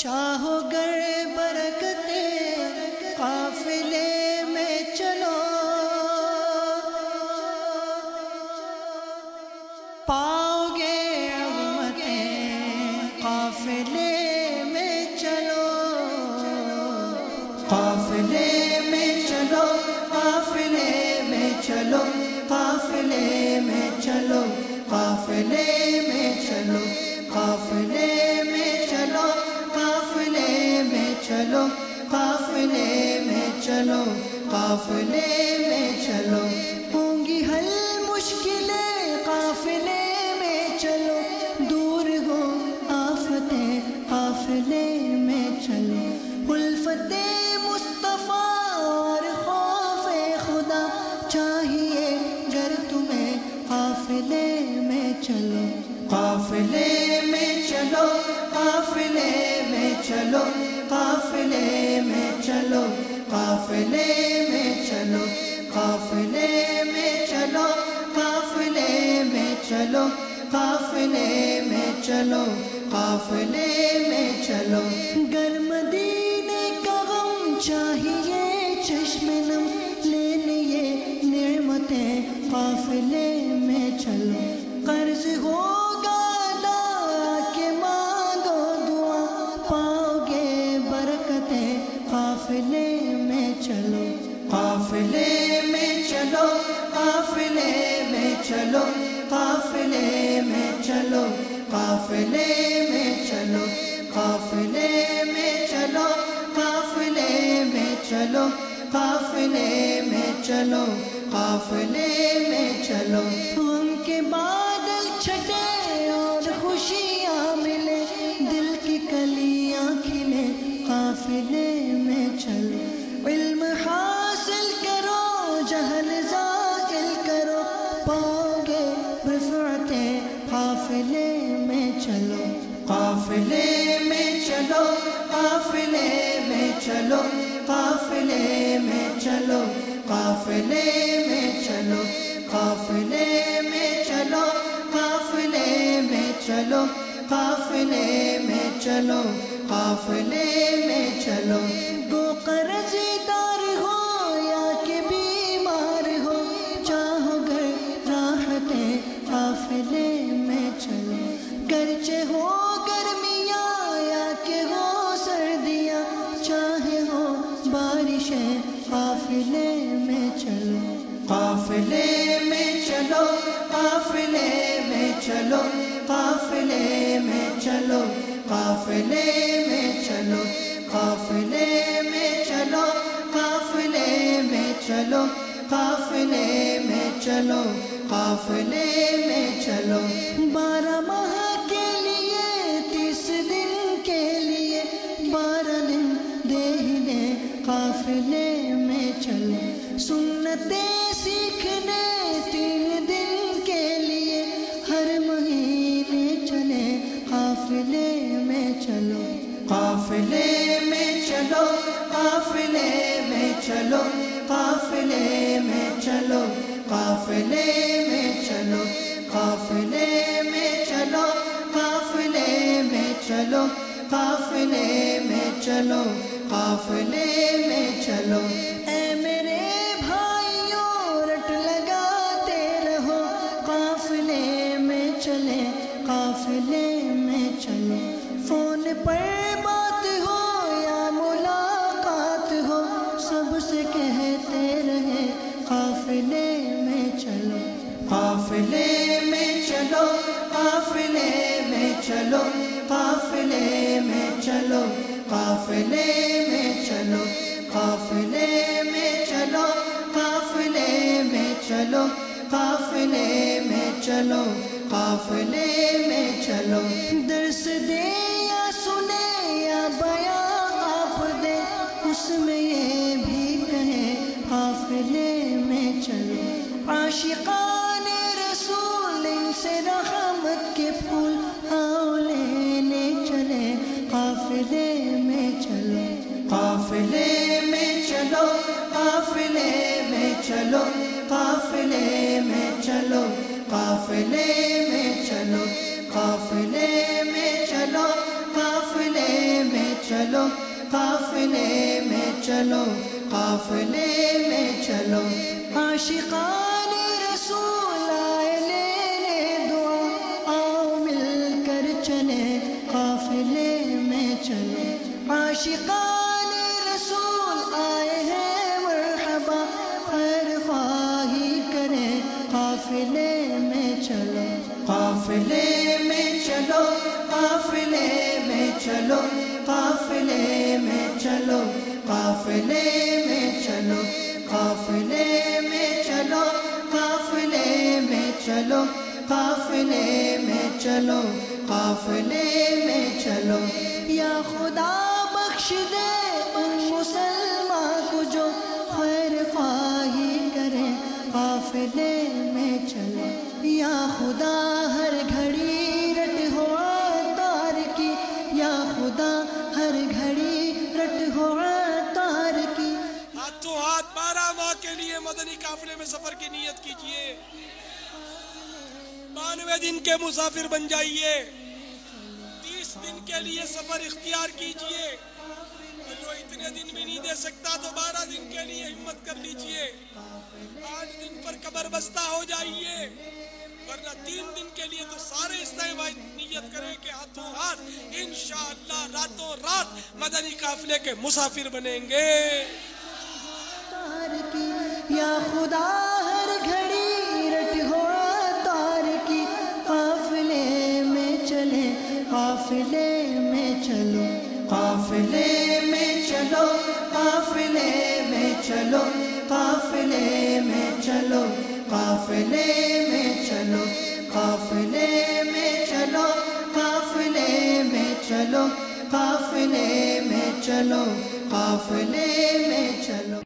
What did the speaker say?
چاہو گر برکتے قافلے میں چلو، پاؤ گے عظمتیں قافلے میں چلو، قافلے میں چلو، قافلے میں چلو، قافلے میں چلو، قافلے میں چلو، قافلے میں چلو، قافلے میں چلو، قافلے میں چلو، قافلے میں چلو، ہوں گی حل مشکلیں قافلے میں چلو، دور ہو آفتیں قافلے میں چلو، الفت مصطفیٰ اور خوف خدا چاہیے گر تمہیں قافلے میں چلو، قافلے میں چلو، قافلے میں چلو، قافلے میں چلو، قافلے میں چلو، قافلے میں چلو، قافلے میں چلو، قافلے میں چلو، قافلے میں چلو، گر مدینے کا غم چاہیے چشم نم لے لیے نعمتیں قافلے میں چلو، قرض ہوگا ادا کہ مانگو دعا پاؤ گے برکتیں قافلے میں چلو، قافلے میں چلو، قافلے میں چلو، قافلے میں چلو، قافلے میں چلو، قافلے میں چلو، قافلے میں چلو، قافلے میں چلو، قافلے میں چلو، غم کے بادل چھٹے اور خوشیاں ملے، دل کی کلیاں کھلے قافلے میں چلو، علم حاصل کرو جہل زائل کرو، پاؤ گے رفعتیں قافلے میں چلو، قافلے میں چلو، قافلے میں چلو، قافلے میں چلو، قافلے میں چلو، قافلے میں چلو، قافلے میں چلو، قافلے میں چلو، قافلے میں چلو، گو قرض دار ہو یا کہ بیمار ہو، چاہو گر راحتیں قافلے میں چلو، گرچہ ہو گرمیاں یا کہ ہو سردیاں، چاہے ہو بارشیں قافلے میں چلو، قافلے میں چلو، قافلے میں چلو، قافلے میں چلو، قافلے میں چلو، قافلے میں چلو، قافلے میں چلو، قافلے میں چلو، قافلے میں چلو، 12 ماہ کے لیے 30 دن کے لیے 12 دن دے ہی دے قافلے میں چلو، سنتیں سیکھنے 3 دن کے لیے ہر مہینے چلے قافلے میں چلو، قافلے میں چلو، قافلے میں چلو، قافلے میں چلو، قافلے میں چلو، قافلے میں چلو، قافلے میں چلو، قافلے میں چلو، قافلے میں چلو، اے میرے بھائیوں رٹ لگاتے رہو، قافلے میں چلے قافلے میں چلو، فون پر بات ہو یا ملاقات ہو، سب سے کہتے رہے قافلے میں چلو، قافلے میں چلو، قافلے میں چلو، قافلے میں چلو، قافلے میں چلو، قافلے میں چلو، قافلے میں چلو، قافلے میں چلو، قافلے میں چلو، درس دے یا سنے یا بیان آپ دے، اس میں یہ بھی کہیں قافلے میں چلو، عاشقان رسول ان سے رحمت کے پھول آؤ لینے چلے قافلے میں چلو، قافلے میں چلو، قافلے میں چلو، قافلے میں چلو، قافلے میں چلو، قافلے میں چلو، قافلے میں چلو قافلے میں چلو قافلے میں چلو عاشقان رسول آئے لینے دعا آؤ مل کر چلے قافلے میں چلو عاشقان رسول آئے ہیں مرحبا خیر خواہی کریں قافلے میں چلو قافلے میں چلو قافلے میں چلو قافلے میں چلو قافلے میں چلو قافلے میں چلو قافلے میں چلو قافلے میں چلو قافلے میں چلو یا خدا بخش دے ان مسلمان کو جو خیر خواہی کرے قافلے میں چلو یا خدا ہر گھڑی رٹ ہو تار کی یا خدا ہر گھڑی رٹ ہو تار کی ہاتھوں ہاتھ 12 ماہ کے لیے مدنی قافلے میں سفر کی نیت کیجیے 92 دن کے مسافر بن جائیے 30 دن کے لیے سفر اختیار کیجیے جو اتنے دن بھی نہیں دے سکتا تو 12 دن کے لیے ہمت کر لیجیے 8 دن پر قبر بستہ ہو جائیے ورنہ 3 دن کے لیے تو سارے استعمال نیت کریں کہ ہاتھوں ہاتھ انشاءاللہ راتوں رات مدنی قافلے کے مسافر بنیں گے یا خدا ہر گھڑی رٹ ہو تار کی قافلے میں چلے قافلے میں چلو قافلے میں چلو قافلے میں چلو قافلے میں چلو قافلے میں چلو قافلے میں چلو قافلے میں چلو قافلے میں چلو قافلے میں چلو